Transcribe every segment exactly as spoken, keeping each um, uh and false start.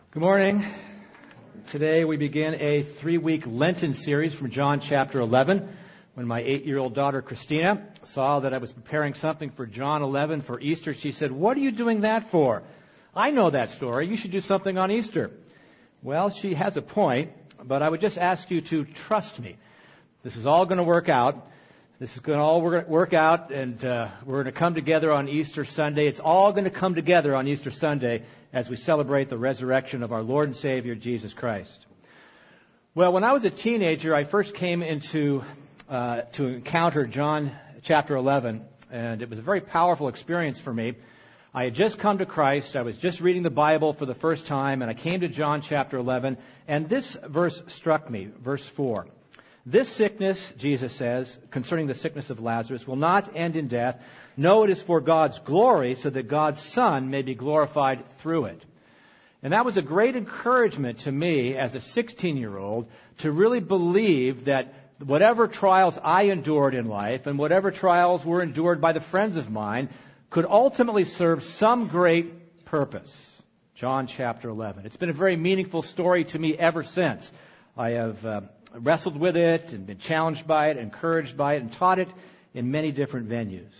Good morning. Today we begin a three-week Lenten series from John chapter eleven. When my eight-year-old daughter Christina saw that I was preparing something for John eleven for Easter, she said, "What are you doing that for? I know that story. You should do something on Easter." Well, she has a point, but I would just ask you to trust me. This is all going to work out. This is going to all work out, and uh, we're going to come together on Easter Sunday. It's all going to come together on Easter Sunday as we celebrate the resurrection of our Lord and Savior, Jesus Christ. Well, when I was a teenager, I first came into uh, to encounter John chapter eleven, and it was a very powerful experience for me. I had just come to Christ. I was just reading the Bible for the first time, and I came to John chapter eleven, and this verse struck me, verse four. "This sickness," Jesus says, concerning the sickness of Lazarus, "will not end in death. No, it is for God's glory, so that God's Son may be glorified through it." And that was a great encouragement to me as a sixteen-year-old to really believe that whatever trials I endured in life and whatever trials were endured by the friends of mine could ultimately serve some great purpose. John chapter eleven. It's been a very meaningful story to me ever since. I have uh, wrestled with it and been challenged by it, encouraged by it, and taught it in many different venues.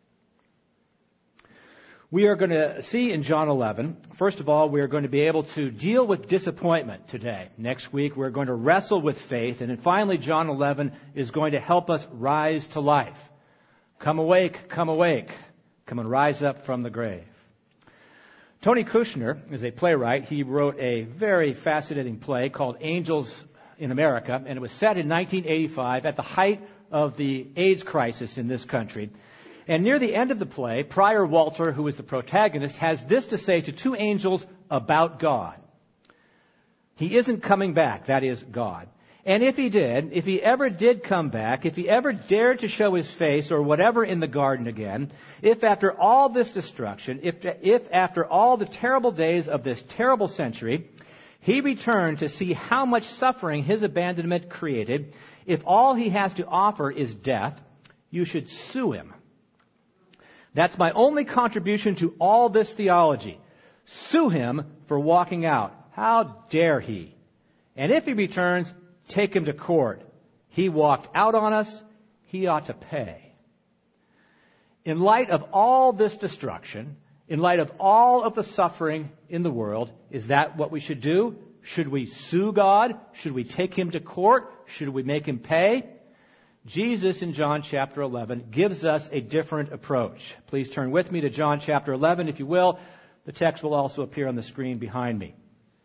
We are going to see in John eleven, first of all, we are going to be able to deal with disappointment today. Next week, we're going to wrestle with faith. And then finally, John eleven is going to help us rise to life. Come awake, come awake. Come and rise up from the grave. Tony Kushner is a playwright. He wrote a very fascinating play called Angels in America, and it was set in nineteen eighty-five at the height of the AIDS crisis in this country. And near the end of the play, Prior Walter, who is the protagonist, has this to say to two angels about God. He isn't coming back, that is God. And if he did, if he ever did come back, if he ever dared to show his face or whatever in the garden again, if after all this destruction, if, if after all the terrible days of this terrible century, he returned to see how much suffering his abandonment created, if all he has to offer is death, you should sue him. That's my only contribution to all this theology. Sue him for walking out. How dare he? And if he returns, take him to court. He walked out on us. He ought to pay. In light of all this destruction, in light of all of the suffering in the world, is that what we should do? Should we sue God? Should we take him to court? Should we make him pay? Jesus in John chapter eleven gives us a different approach. Please turn with me to John chapter eleven, if you will. The text will also appear on the screen behind me.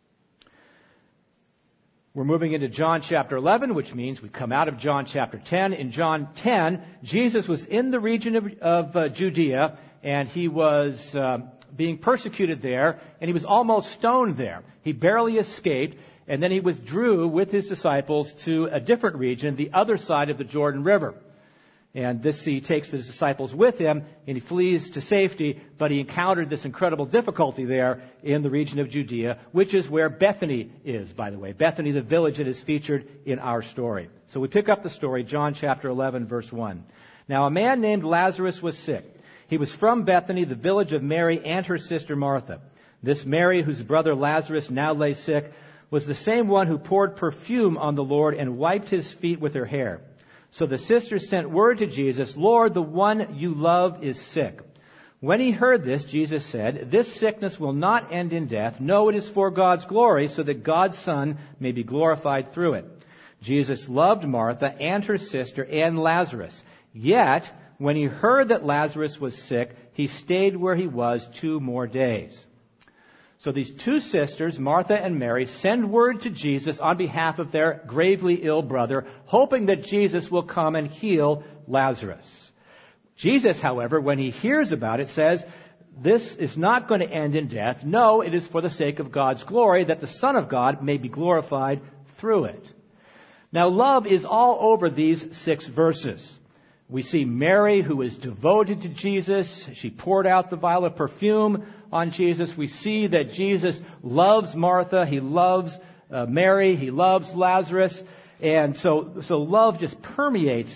We're moving into John chapter eleven, which means we come out of John chapter ten. In John ten, Jesus was in the region of, of uh, Judea, and he was uh, being persecuted there, and he was almost stoned there. He barely escaped, and then he withdrew with his disciples to a different region, the other side of the Jordan River. And this, he takes his disciples with him, and he flees to safety, but he encountered this incredible difficulty there in the region of Judea, which is where Bethany is, by the way. Bethany, the village that is featured in our story. So we pick up the story, John chapter eleven, verse one. "Now a man named Lazarus was sick. He was from Bethany, the village of Mary and her sister Martha. This Mary, whose brother Lazarus now lay sick, was the same one who poured perfume on the Lord and wiped his feet with her hair. So the sisters sent word to Jesus, 'Lord, the one you love is sick.' When he heard this, Jesus said, 'This sickness will not end in death. No, it is for God's glory, so that God's Son may be glorified through it.' Jesus loved Martha and her sister and Lazarus. Yet, when he heard that Lazarus was sick, he stayed where he was two more days." So these two sisters, Martha and Mary, send word to Jesus on behalf of their gravely ill brother, hoping that Jesus will come and heal Lazarus. Jesus, however, when he hears about it, says, "This is not going to end in death. No, it is for the sake of God's glory, that the Son of God may be glorified through it." Now, love is all over these six verses. We see Mary, who is devoted to Jesus. She poured out the vial of perfume on Jesus. We see that Jesus loves Martha. He loves uh, Mary. He loves Lazarus. And so, so love just permeates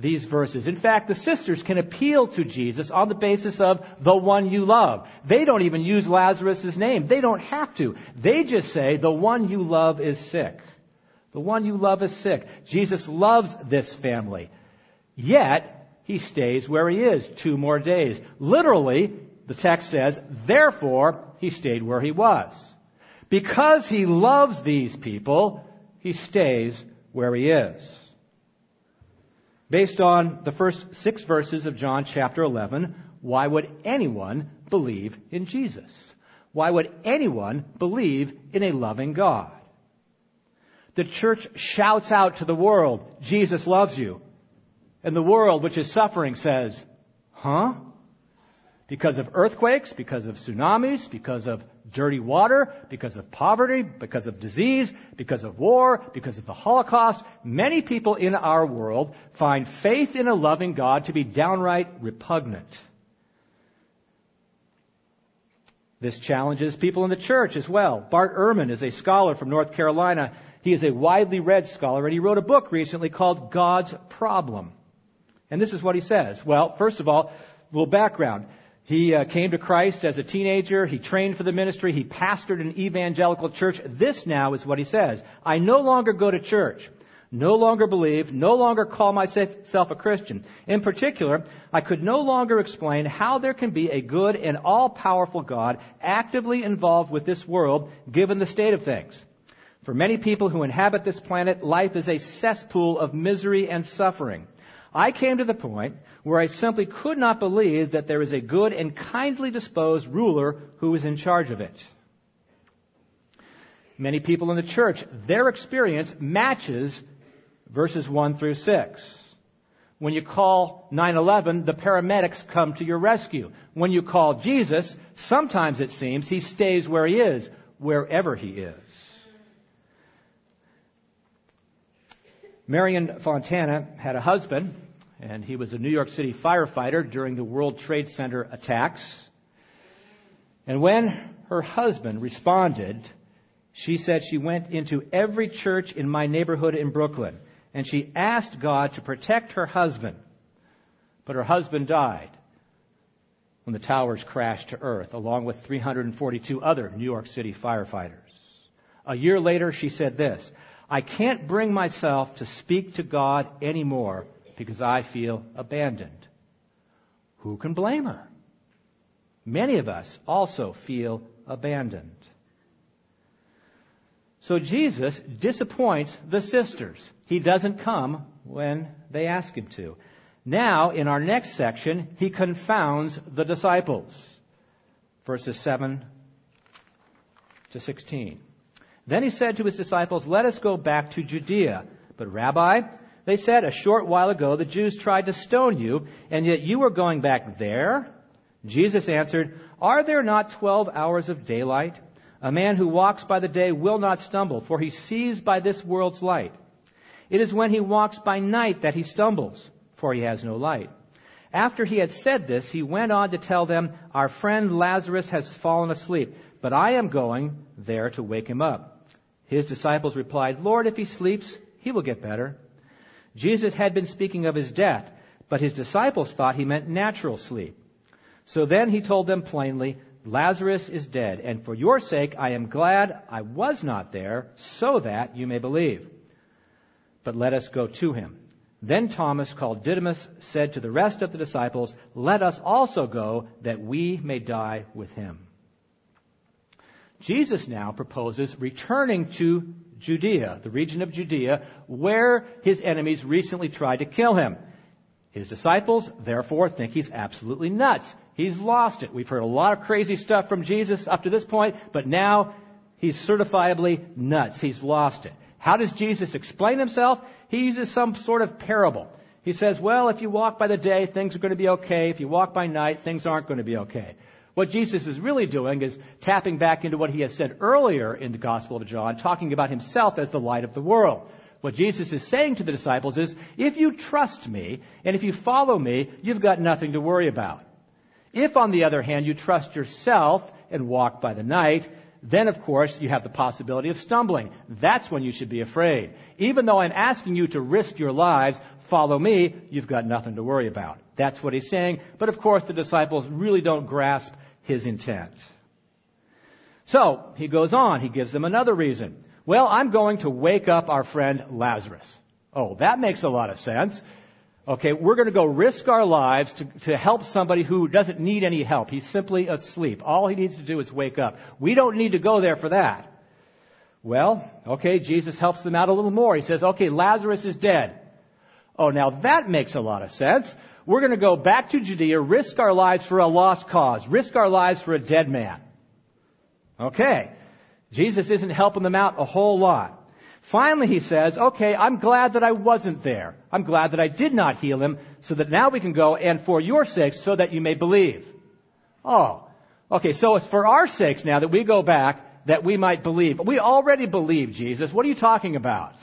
these verses. In fact, the sisters can appeal to Jesus on the basis of the one you love. They don't even use Lazarus' name. They don't have to. They just say, the one you love is sick. The one you love is sick. Jesus loves this family. Yet, he stays where he is two more days. Literally, the text says, therefore, he stayed where he was. Because he loves these people, he stays where he is. Based on the first six verses of John chapter eleven, why would anyone believe in Jesus? Why would anyone believe in a loving God? The church shouts out to the world, Jesus loves you. And the world, which is suffering, says, huh? Because of earthquakes, because of tsunamis, because of dirty water, because of poverty, because of disease, because of war, because of the Holocaust, many people in our world find faith in a loving God to be downright repugnant. This challenges people in the church as well. Bart Ehrman is a scholar from North Carolina. He is a widely read scholar, and he wrote a book recently called God's Problem. And this is what he says. Well, first of all, a little background. He uh, came to Christ as a teenager. He trained for the ministry. He pastored an evangelical church. This now is what he says. I no longer go to church, no longer believe, no longer call myself a Christian. In particular, I could no longer explain how there can be a good and all-powerful God actively involved with this world, given the state of things. For many people who inhabit this planet, life is a cesspool of misery and suffering. I came to the point where I simply could not believe that there is a good and kindly disposed ruler who is in charge of it. Many people in the church, their experience matches verses one through six. When you call nine eleven, the paramedics come to your rescue. When you call Jesus, sometimes it seems he stays where he is, wherever he is. Marion Fontana had a husband, and he was a New York City firefighter during the World Trade Center attacks. And when her husband responded, she said she went into every church in my neighborhood in Brooklyn, and she asked God to protect her husband. But her husband died when the towers crashed to earth, along with three hundred forty-two other New York City firefighters. A year later, she said this, I can't bring myself to speak to God anymore because I feel abandoned. Who can blame her? Many of us also feel abandoned. So Jesus disappoints the sisters. He doesn't come when they ask him to. Now, in our next section, he confounds the disciples. Verses seven to sixteen. Then he said to his disciples, let us go back to Judea. But Rabbi, they said, a short while ago the Jews tried to stone you, and yet you are going back there? Jesus answered, are there not twelve hours of daylight? A man who walks by the day will not stumble, for he sees by this world's light. It is when he walks by night that he stumbles, for he has no light. After he had said this, he went on to tell them, our friend Lazarus has fallen asleep, but I am going there to wake him up. His disciples replied, Lord, if he sleeps, he will get better. Jesus had been speaking of his death, but his disciples thought he meant natural sleep. So then he told them plainly, Lazarus is dead, and for your sake I am glad I was not there, so that you may believe. But let us go to him. Then Thomas, called Didymus, said to the rest of the disciples, let us also go, that we may die with him. Jesus now proposes returning to Judea, the region of Judea, where his enemies recently tried to kill him. His disciples, therefore, think he's absolutely nuts. He's lost it. We've heard a lot of crazy stuff from Jesus up to this point, but now he's certifiably nuts. He's lost it. How does Jesus explain himself? He uses some sort of parable. He says, well, if you walk by the day, things are going to be okay. If you walk by night, things aren't going to be okay. What Jesus is really doing is tapping back into what he has said earlier in the Gospel of John, talking about himself as the light of the world. What Jesus is saying to the disciples is, if you trust me and if you follow me, you've got nothing to worry about. If, on the other hand, you trust yourself and walk by the night, then, of course, you have the possibility of stumbling. That's when you should be afraid. Even though I'm asking you to risk your lives, follow me, you've got nothing to worry about. That's what he's saying. But, of course, the disciples really don't grasp his intent. So, he goes on. He gives them another reason. Well, I'm going to wake up our friend Lazarus. Oh, that makes a lot of sense. Okay, we're going to go risk our lives to, to help somebody who doesn't need any help. He's simply asleep. All he needs to do is wake up. We don't need to go there for that. Well, okay, Jesus helps them out a little more. He says, okay, Lazarus is dead. Oh, now that makes a lot of sense. We're going to go back to Judea, risk our lives for a lost cause, risk our lives for a dead man. Okay, Jesus isn't helping them out a whole lot. Finally, he says, okay, I'm glad that I wasn't there. I'm glad that I did not heal him, so that now we can go, and for your sakes, so that you may believe. Oh, okay, so it's for our sakes now that we go back, that we might believe. We already believe, Jesus. What are you talking about?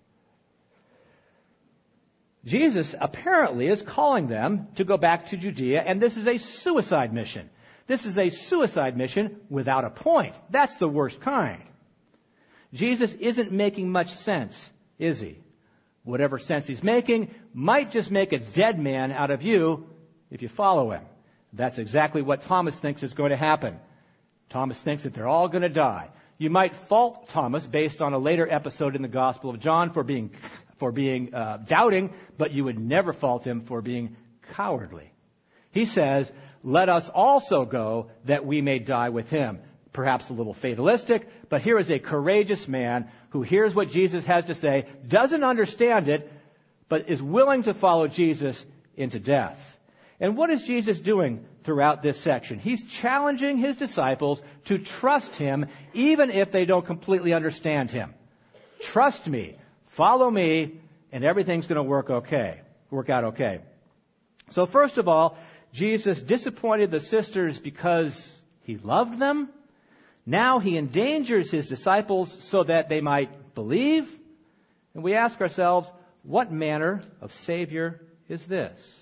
Jesus apparently is calling them to go back to Judea, and this is a suicide mission. This is a suicide mission without a point. That's the worst kind. Jesus isn't making much sense, is he? Whatever sense he's making might just make a dead man out of you if you follow him. That's exactly what Thomas thinks is going to happen. Thomas thinks that they're all going to die. You might fault Thomas based on a later episode in the Gospel of John for being for being uh, doubting, but you would never fault him for being cowardly. He says, let us also go that we may die with him. Perhaps a little fatalistic, but here is a courageous man who hears what Jesus has to say, doesn't understand it, but is willing to follow Jesus into death. And what is Jesus doing throughout this section? He's challenging his disciples to trust him even if they don't completely understand him. Trust me, follow me, and everything's going to work okay, work out okay. So first of all, Jesus disappointed the sisters because he loved them. Now he endangers his disciples so that they might believe. And we ask ourselves, what manner of Savior is this?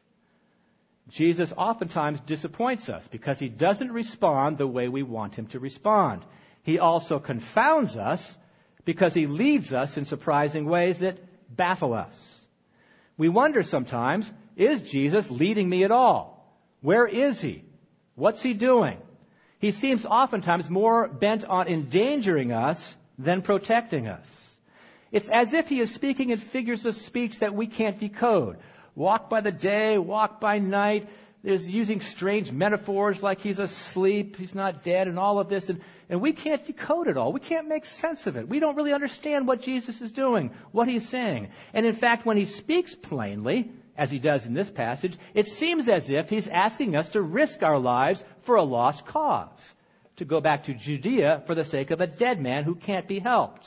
Jesus oftentimes disappoints us because he doesn't respond the way we want him to respond. He also confounds us because he leads us in surprising ways that baffle us. We wonder sometimes, is Jesus leading me at all? Where is he? What's he doing? He seems oftentimes more bent on endangering us than protecting us. It's as if he is speaking in figures of speech that we can't decode. Walk by the day, walk by night. There's using strange metaphors like he's asleep, he's not dead, and all of this. And, and we can't decode it all. We can't make sense of it. We don't really understand what Jesus is doing, what he's saying. And in fact, when he speaks plainly, as he does in this passage, it seems as if he's asking us to risk our lives for a lost cause, to go back to Judea for the sake of a dead man who can't be helped.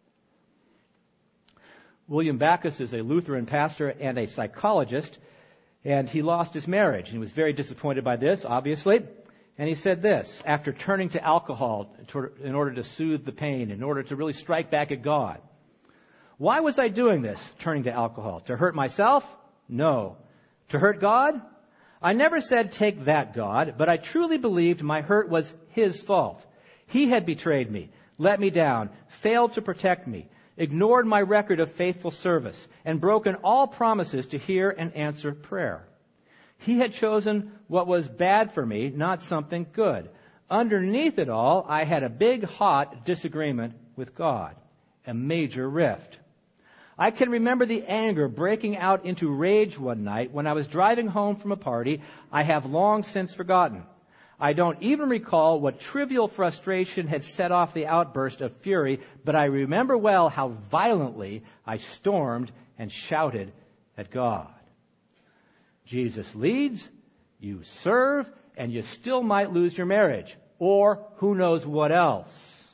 William Backus is a Lutheran pastor and a psychologist, and he lost his marriage. He was very disappointed by this, obviously. And he said this, after turning to alcohol in order to soothe the pain, in order to really strike back at God. Why was I doing this, turning to alcohol? To hurt myself? No. To hurt God? I never said, take that, God, but I truly believed my hurt was his fault. He had betrayed me, let me down, failed to protect me, ignored my record of faithful service, and broken all promises to hear and answer prayer. He had chosen what was bad for me, not something good. Underneath it all, I had a big, hot disagreement with God, a major rift. I can remember the anger breaking out into rage one night when I was driving home from a party I have long since forgotten. I don't even recall what trivial frustration had set off the outburst of fury, but I remember well how violently I stormed and shouted at God. Jesus leads, you serve, and you still might lose your marriage, or who knows what else.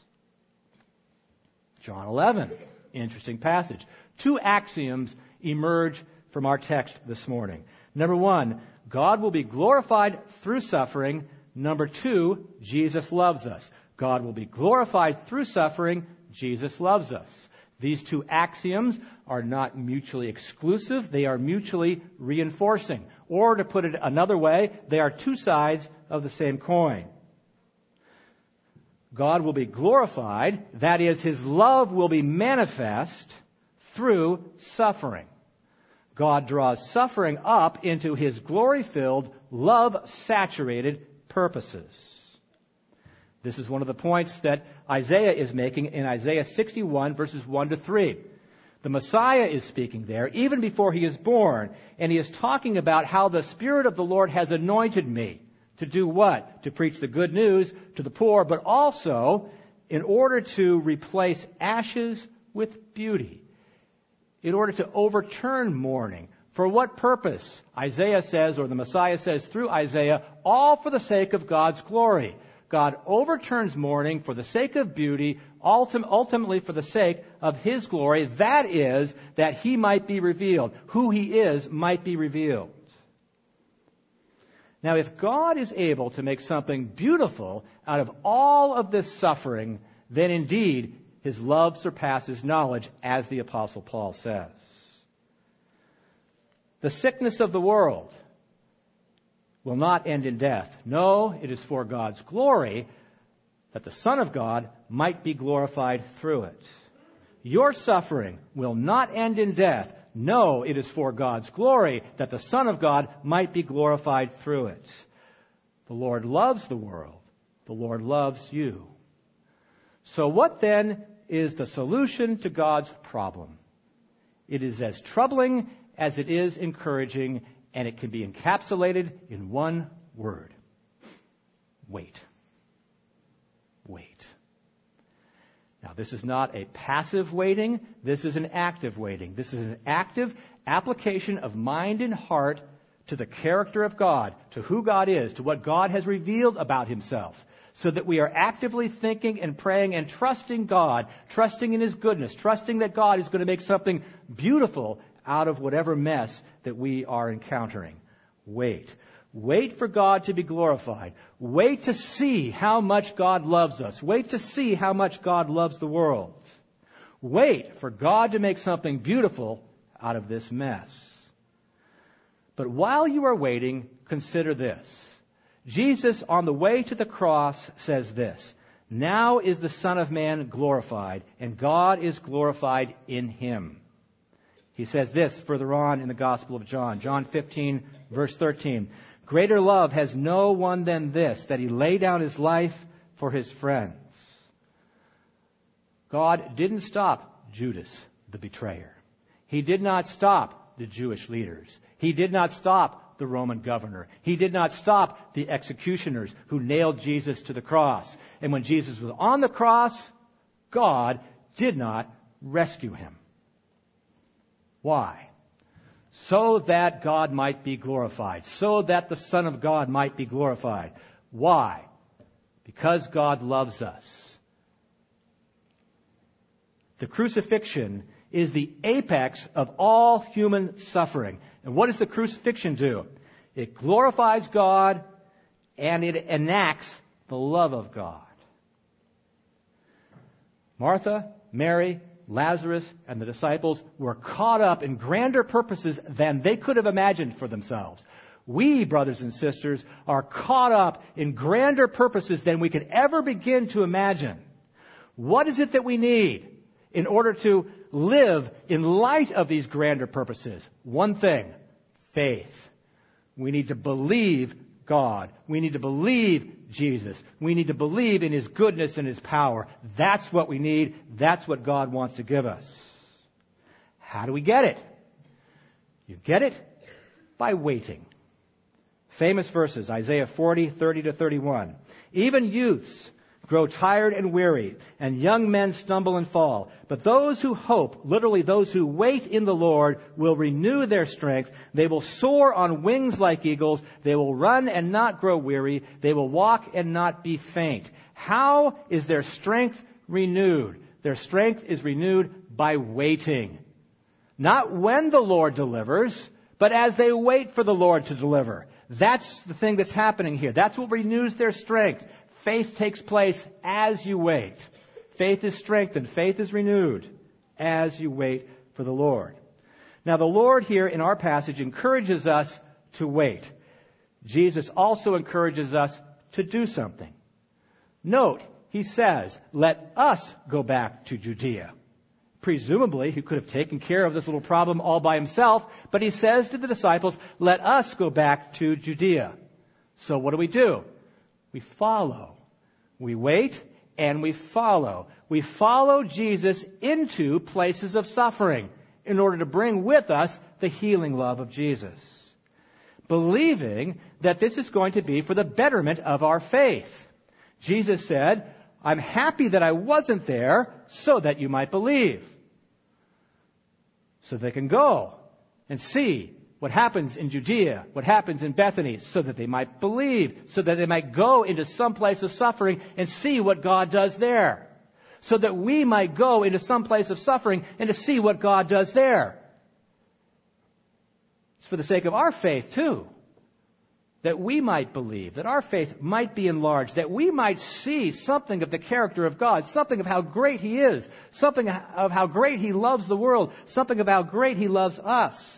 John eleven, interesting passage. Two axioms emerge from our text this morning. Number one, God will be glorified through suffering. Number two, Jesus loves us. God will be glorified through suffering. Jesus loves us. These two axioms are not mutually exclusive. They are mutually reinforcing. Or to put it another way, they are two sides of the same coin. God will be glorified, that is, his love will be manifest through suffering. God draws suffering up into his glory-filled, love-saturated purposes. This is one of the points that Isaiah is making in Isaiah sixty-one, verses one to three. The Messiah is speaking there even before he is born, and he is talking about how the Spirit of the Lord has anointed me. To do what? To preach the good news to the poor, but also in order to replace ashes with beauty, in order to overturn mourning. For what purpose? Isaiah says, or the Messiah says through Isaiah, all for the sake of God's glory. God overturns mourning for the sake of beauty, ultim- ultimately for the sake of his glory. That is, that he might be revealed. Who he is might be revealed. Now, if God is able to make something beautiful out of all of this suffering, then indeed his love surpasses knowledge, as the Apostle Paul says. The sickness of the world will not end in death. No, it is for God's glory, that the Son of God might be glorified through it. Your suffering will not end in death. No, it is for God's glory, that the Son of God might be glorified through it. The Lord loves the world. The Lord loves you. So what then is the solution to God's problem? It is as troubling as it is encouraging, and it can be encapsulated in one word. Wait. Wait. Now, this is not a passive waiting. This is an active waiting. This is an active application of mind and heart to the character of God, to who God is, to what God has revealed about himself, so that we are actively thinking and praying and trusting God, trusting in his goodness, trusting that God is going to make something beautiful out of whatever mess that we are encountering. Wait. Wait for God to be glorified. Wait to see how much God loves us. Wait to see how much God loves the world. Wait for God to make something beautiful out of this mess. But while you are waiting, consider this. Jesus, on the way to the cross, says this: "Now is the Son of Man glorified, and God is glorified in him." He says this further on in the Gospel of John, John fifteen, verse thirteen. "Greater love has no one than this, that he lay down his life for his friends." God didn't stop Judas, the betrayer. He did not stop the Jewish leaders. He did not stop the Roman governor. He did not stop the executioners who nailed Jesus to the cross. And when Jesus was on the cross, God did not rescue him. Why? So that God might be glorified. So that the Son of God might be glorified. Why? Because God loves us. The crucifixion is the apex of all human suffering. And what does the crucifixion do? It glorifies God and it enacts the love of God. Martha, Mary, Lazarus, and the disciples were caught up in grander purposes than they could have imagined for themselves. We, brothers and sisters, are caught up in grander purposes than we could ever begin to imagine. What is it that we need in order to live in light of these grander purposes? One thing: faith. We need to believe God. We need to believe Jesus. We need to believe in his goodness and his power. That's what we need. That's what God wants to give us. How do we get it? You get it by waiting. Famous verses, Isaiah forty, thirty to thirty-one. "Even youths grow tired and weary, and young men stumble and fall. But those who hope," literally those who wait in the Lord, "will renew their strength. They will soar on wings like eagles. They will run and not grow weary. They will walk and not be faint." How is their strength renewed? Their strength is renewed by waiting. Not when the Lord delivers, but as they wait for the Lord to deliver. That's the thing that's happening here. That's what renews their strength. Faith takes place as you wait. Faith is strengthened. Faith is renewed as you wait for the Lord. Now, the Lord here in our passage encourages us to wait. Jesus also encourages us to do something. Note, he says, let us go back to Judea. Presumably, he could have taken care of this little problem all by himself, but he says to the disciples, let us go back to Judea. So what do we do? We follow. We wait and we follow. We follow Jesus into places of suffering in order to bring with us the healing love of Jesus, believing that this is going to be for the betterment of our faith. Jesus said, I'm happy that I wasn't there so that you might believe. So they can go and see what happens in Judea, what happens in Bethany, so that they might believe, so that they might go into some place of suffering and see what God does there. So that we might go into some place of suffering and to see what God does there. It's for the sake of our faith too. That we might believe, that our faith might be enlarged, that we might see something of the character of God, something of how great He is, something of how great He loves the world, something of how great He loves us.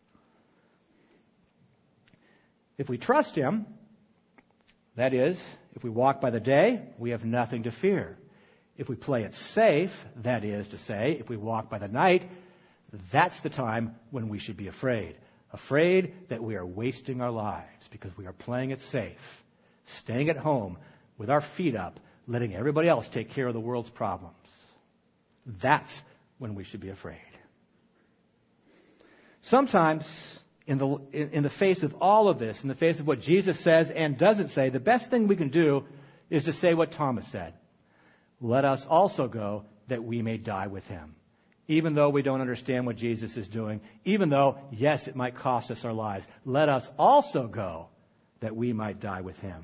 If we trust Him, that is, if we walk by the day, we have nothing to fear. If we play it safe, that is to say, if we walk by the night, that's the time when we should be afraid. Afraid that we are wasting our lives because we are playing it safe, staying at home with our feet up, letting everybody else take care of the world's problems. That's when we should be afraid. Sometimes, in the, in, in the face of all of this, in the face of what Jesus says and doesn't say, the best thing we can do is to say what Thomas said. Let us also go that we may die with Him. Even though we don't understand what Jesus is doing, even though, yes, it might cost us our lives, let us also go that we might die with Him.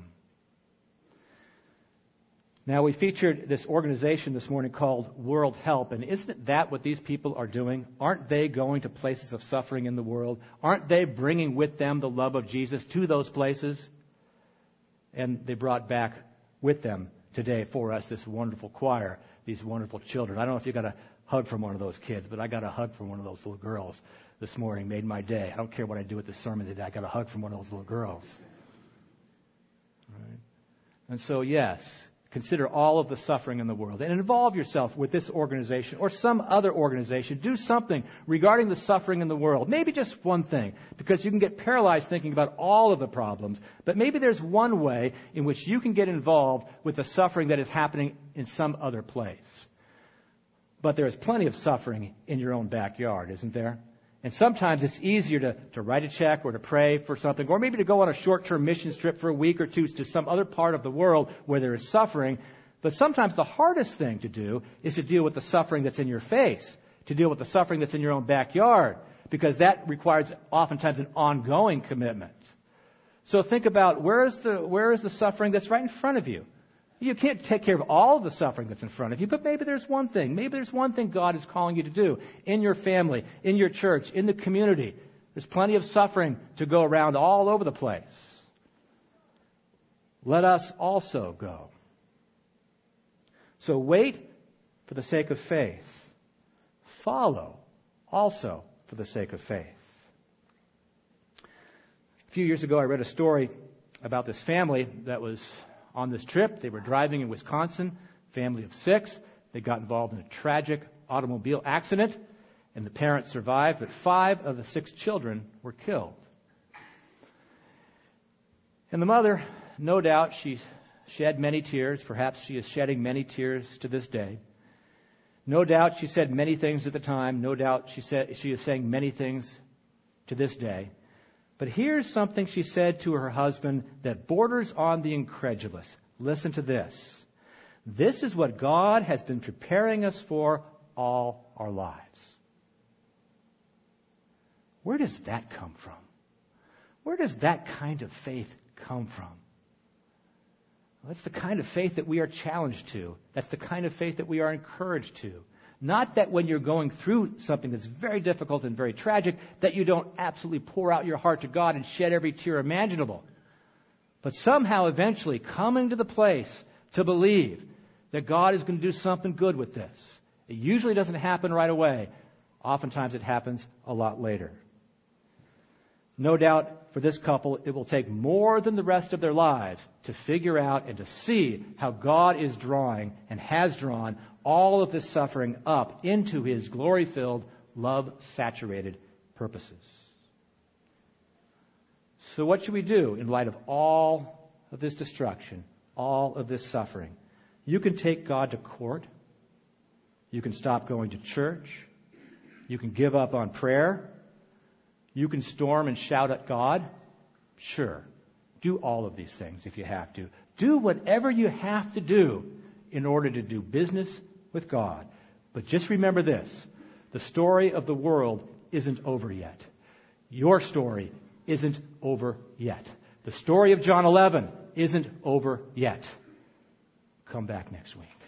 Now, we featured this organization this morning called World Help, and isn't that what these people are doing? Aren't they going to places of suffering in the world? Aren't they bringing with them the love of Jesus to those places? And they brought back with them today for us this wonderful choir, these wonderful children. I don't know if you got a hug from one of those kids, but I got a hug from one of those little girls this morning. Made my day. I don't care what I do with the sermon today. I got a hug from one of those little girls. Right? And so, yes, consider all of the suffering in the world and involve yourself with this organization or some other organization. Do something regarding the suffering in the world. Maybe just one thing, because you can get paralyzed thinking about all of the problems. But maybe there's one way in which you can get involved with the suffering that is happening in some other place. But there is plenty of suffering in your own backyard, isn't there? And sometimes it's easier to, to write a check or to pray for something, or maybe to go on a short-term mission trip for a week or two to some other part of the world where there is suffering. But sometimes the hardest thing to do is to deal with the suffering that's in your face, to deal with the suffering that's in your own backyard, because that requires oftentimes an ongoing commitment. So think about where is the, where is the suffering that's right in front of you? You can't take care of all of the suffering that's in front of you, but maybe there's one thing. Maybe there's one thing God is calling you to do in your family, in your church, in the community. There's plenty of suffering to go around all over the place. Let us also go. So wait for the sake of faith. Follow also for the sake of faith. A few years ago, I read a story about this family that was on this trip. They were driving in Wisconsin, family of six. They got involved in a tragic automobile accident, and the parents survived, but five of the six children were killed. And the mother, no doubt, she shed many tears. Perhaps she is shedding many tears to this day. No doubt she said many things at the time. No doubt she said she is saying many things to this day. But here's something she said to her husband that borders on the incredulous. Listen to this. This is what God has been preparing us for all our lives. Where does that come from? Where does that kind of faith come from? Well, that's the kind of faith that we are challenged to. That's the kind of faith that we are encouraged to. Not that when you're going through something that's very difficult and very tragic, that you don't absolutely pour out your heart to God and shed every tear imaginable. But somehow, eventually, coming to the place to believe that God is going to do something good with this. It usually doesn't happen right away. Oftentimes, it happens a lot later. No doubt for this couple, it will take more than the rest of their lives to figure out and to see how God is drawing and has drawn all of this suffering up into his glory-filled, love-saturated purposes. So what should we do in light of all of this destruction, all of this suffering? You can take God to court. You can stop going to church. You can give up on prayer. You can storm and shout at God. Sure, do all of these things if you have to. Do whatever you have to do in order to do business with God. But just remember this, the story of the world isn't over yet. Your story isn't over yet. The story of John eleven isn't over yet. Come back next week.